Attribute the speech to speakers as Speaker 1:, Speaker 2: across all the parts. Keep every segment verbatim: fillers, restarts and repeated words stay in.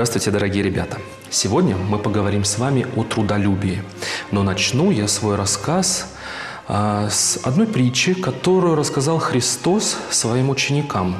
Speaker 1: Здравствуйте, дорогие ребята! Сегодня мы поговорим с вами о трудолюбии. Но начну я свой рассказ а, с одной притчи, которую рассказал Христос своим ученикам.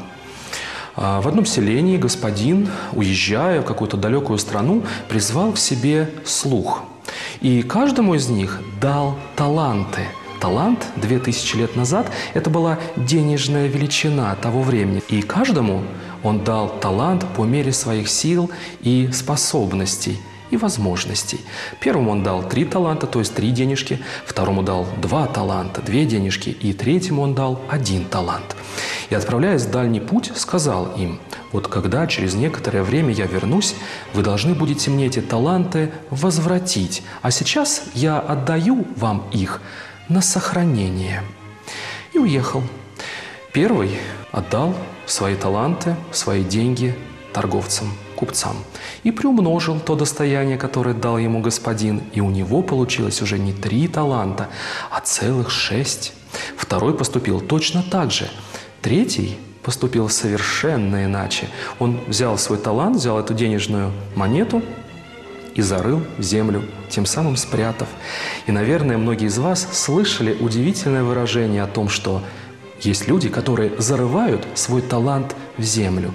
Speaker 1: А, в одном селении господин, уезжая в какую-то далекую страну, призвал к себе слуг. И каждому из них дал таланты. Талант две тысячи лет назад – это была денежная величина того времени. И каждому он дал талант по мере своих сил и способностей, и возможностей. Первому он дал три таланта, то есть три денежки. Второму дал два таланта, две денежки. И третьему он дал один талант. И, отправляясь в дальний путь, сказал им: вот когда через некоторое время я вернусь, вы должны будете мне эти таланты возвратить. А сейчас я отдаю вам их на сохранение. И уехал. Первый отдал свои таланты, свои деньги торговцам, купцам. И приумножил то достояние, которое дал ему господин. И у него получилось уже не три таланта, а целых шесть. Второй поступил точно так же. Третий поступил совершенно иначе. Он взял свой талант, взял эту денежную монету и зарыл в землю, тем самым спрятав. И, наверное, многие из вас слышали удивительное выражение о том, что есть люди, которые зарывают свой талант в землю.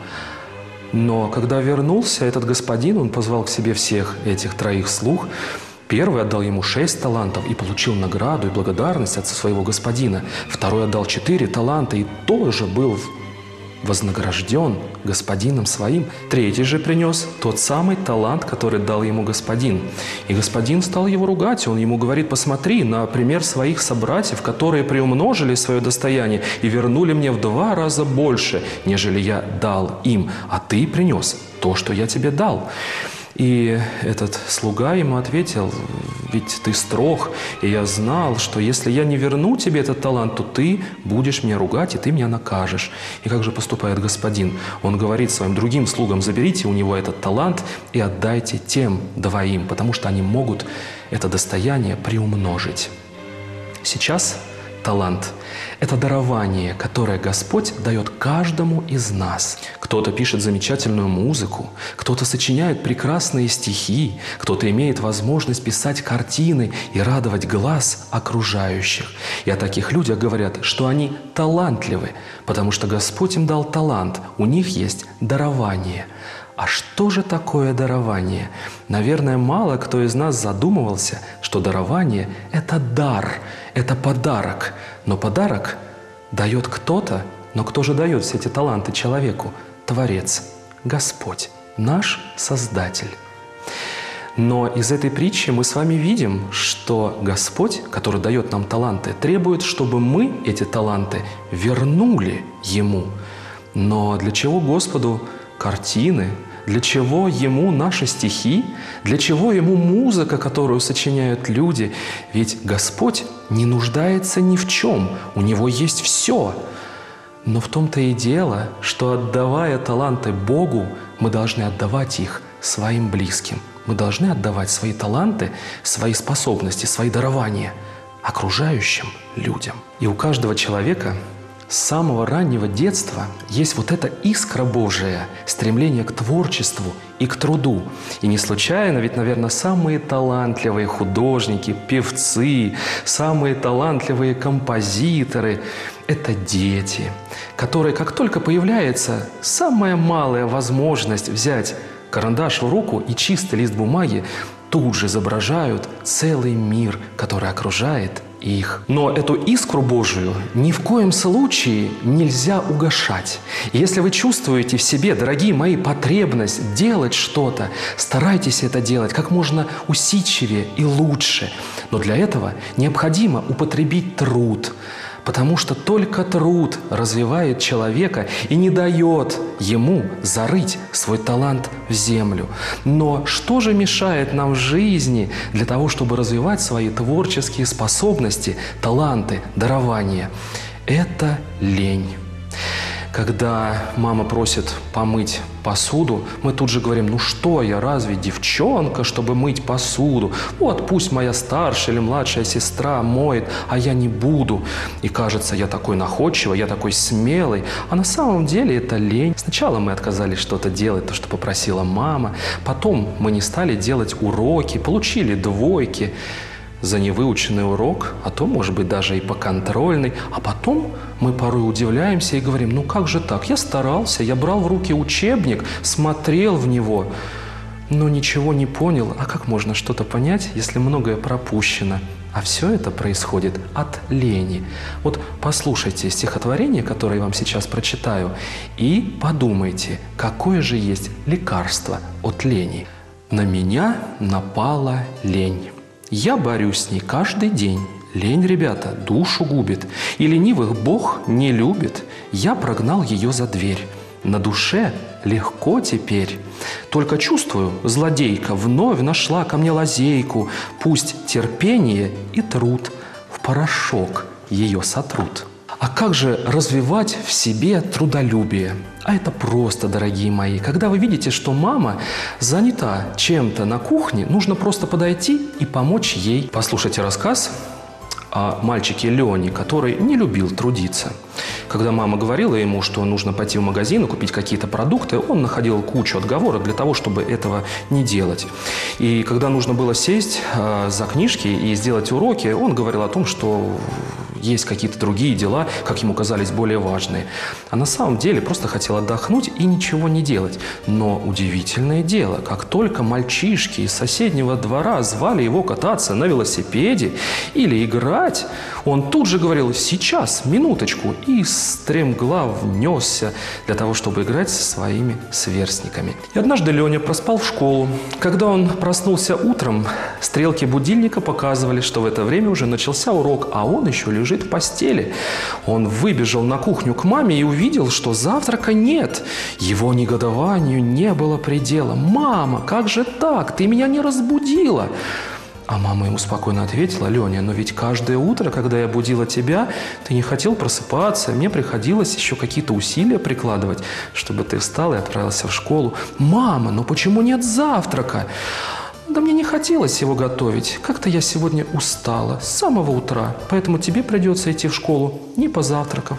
Speaker 1: Но когда вернулся этот господин, он позвал к себе всех этих троих слуг. Первый отдал ему шесть талантов и получил награду и благодарность от своего господина. Второй отдал четыре таланта и тоже был вознагражден господином своим. Третий же принес тот самый талант, который дал ему господин. И господин стал его ругать. Он ему говорит: посмотри на пример своих собратьев, которые приумножили свое достояние и вернули мне в два раза больше, нежели я дал им. А ты принес то, что я тебе дал. И этот слуга ему ответил: ведь ты строг, и я знал, что если я не верну тебе этот талант, то ты будешь меня ругать, и ты меня накажешь. И как же поступает господин? Он говорит своим другим слугам: заберите у него этот талант и отдайте тем двоим, потому что они могут это достояние приумножить. Сейчас талант – это дарование, которое Господь дает каждому из нас. Кто-то пишет замечательную музыку, кто-то сочиняет прекрасные стихи, кто-то имеет возможность писать картины и радовать глаз окружающих. И о таких людях говорят, что они талантливы, потому что Господь им дал талант, у них есть дарование. А что же такое дарование? Наверное, мало кто из нас задумывался, что дарование – это дар, это подарок. Но подарок дает кто-то, но кто же дает все эти таланты человеку? Творец, Господь, наш Создатель. Но из этой притчи мы с вами видим, что Господь, который дает нам таланты, требует, чтобы мы эти таланты вернули Ему. Но для чего Господу картины? Для чего Ему наши стихи? Для чего Ему музыка, которую сочиняют люди? Ведь Господь не нуждается ни в чем, у Него есть все. Но в том-то и дело, что, отдавая таланты Богу, мы должны отдавать их своим близким. Мы должны отдавать свои таланты, свои способности, свои дарования окружающим людям. И у каждого человека с самого раннего детства есть вот эта искра Божия, стремление к творчеству и к труду. И не случайно, ведь, наверное, самые талантливые художники, певцы, самые талантливые композиторы – это дети, которые, как только появляется самая малая возможность взять карандаш в руку и чистый лист бумаги, тут же изображают целый мир, который окружает их. Но эту искру Божию ни в коем случае нельзя угашать. И если вы чувствуете в себе, дорогие мои, потребность делать что-то, старайтесь это делать как можно усидчивее и лучше. Но для этого необходимо употребить труд, потому что только труд развивает человека и не дает ему зарыть свой талант в землю. Но что же мешает нам в жизни для того, чтобы развивать свои творческие способности, таланты, дарования? Это лень. Когда мама просит помыть посуду, мы тут же говорим: ну что я, разве девчонка, чтобы мыть посуду? Вот пусть моя старшая или младшая сестра моет, а я не буду. И кажется, я такой находчивый, я такой смелый. А на самом деле это лень. Сначала мы отказались что-то делать, то, что попросила мама. Потом мы не стали делать уроки, получили двойки за невыученный урок, а то, может быть, даже и по контрольной. А потом мы порой удивляемся и говорим: ну как же так? Я старался, я брал в руки учебник, смотрел в него, но ничего не понял. А как можно что-то понять, если многое пропущено? А все это происходит от лени. Вот послушайте стихотворение, которое я вам сейчас прочитаю, и подумайте, какое же есть лекарство от лени. «На меня напала лень. Я борюсь с ней каждый день. Лень, ребята, душу губит, и ленивых Бог не любит. Я прогнал ее за дверь. На душе легко теперь. Только чувствую, злодейка вновь нашла ко мне лазейку. Пусть терпение и труд в порошок ее сотрут». А как же развивать в себе трудолюбие? А это просто, дорогие мои. Когда вы видите, что мама занята чем-то на кухне, нужно просто подойти и помочь ей. Послушайте рассказ о мальчике Лене, который не любил трудиться. Когда мама говорила ему, что нужно пойти в магазин и купить какие-то продукты, он находил кучу отговорок для того, чтобы этого не делать. И когда нужно было сесть э, за книжки и сделать уроки, он говорил о том, что есть какие-то другие дела, как ему казались, более важные. А на самом деле просто хотел отдохнуть и ничего не делать. Но удивительное дело, как только мальчишки из соседнего двора звали его кататься на велосипеде или играть, он тут же говорил: сейчас, минуточку, и стремглав внесся для того, чтобы играть со своими сверстниками. И однажды Леня проспал в школу. Когда он проснулся утром, стрелки будильника показывали, что в это время уже начался урок, а он еще лежит в постели. Он выбежал на кухню к маме и увидел, что завтрака нет. Его негодованию не было предела. «Мама, как же так? Ты меня не разбудила!» А мама ему спокойно ответила: «Леня, но ведь каждое утро, когда я будила тебя, ты не хотел просыпаться, мне приходилось еще какие-то усилия прикладывать, чтобы ты встал и отправился в школу». «Мама, но почему нет завтрака?» «Да мне не хотелось его готовить. Как-то я сегодня устала с самого утра, поэтому тебе придется идти в школу, не позавтракав».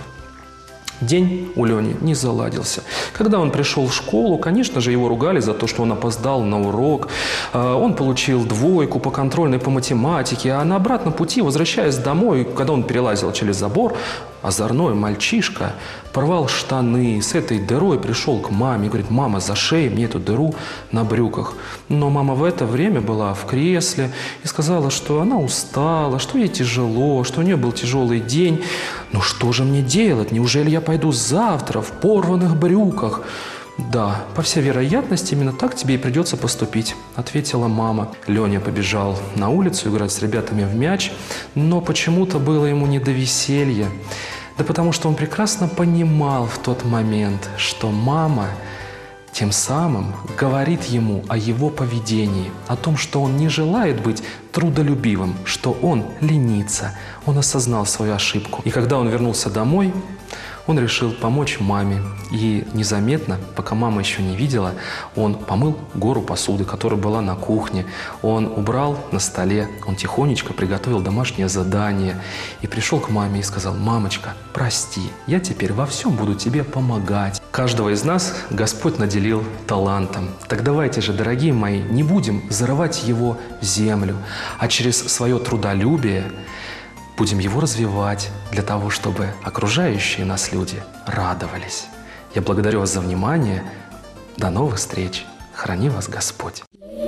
Speaker 1: День у Лени не заладился. Когда он пришел в школу, конечно же, его ругали за то, что он опоздал на урок. Он получил двойку по контрольной по математике, а на обратном пути, возвращаясь домой, когда он перелазил через забор, озорной мальчишка порвал штаны, с этой дырой пришел к маме и говорит: «Мама, зашей мне эту дыру на брюках». Но мама в это время была в кресле и сказала, что она устала, что ей тяжело, что у нее был тяжелый день. «Ну что же мне делать? Неужели я пойду завтра в порванных брюках?» «Да, по всей вероятности, именно так тебе и придется поступить», — ответила мама. Леня побежал на улицу играть с ребятами в мяч, но почему-то было ему не до веселья. Да потому что он прекрасно понимал в тот момент, что мама тем самым говорит ему о его поведении, о том, что он не желает быть трудолюбивым, что он ленится. Он осознал свою ошибку. И когда он вернулся домой, он решил помочь маме. И незаметно, пока мама еще не видела, он помыл гору посуды, которая была на кухне. Он убрал на столе, он тихонечко приготовил домашнее задание. И пришел к маме и сказал: «Мамочка, прости, я теперь во всем буду тебе помогать». Каждого из нас Господь наделил талантом. Так давайте же, дорогие мои, не будем зарывать его в землю, а через свое трудолюбие будем его развивать для того, чтобы окружающие нас люди радовались. Я благодарю вас за внимание. До новых встреч. Храни вас Господь.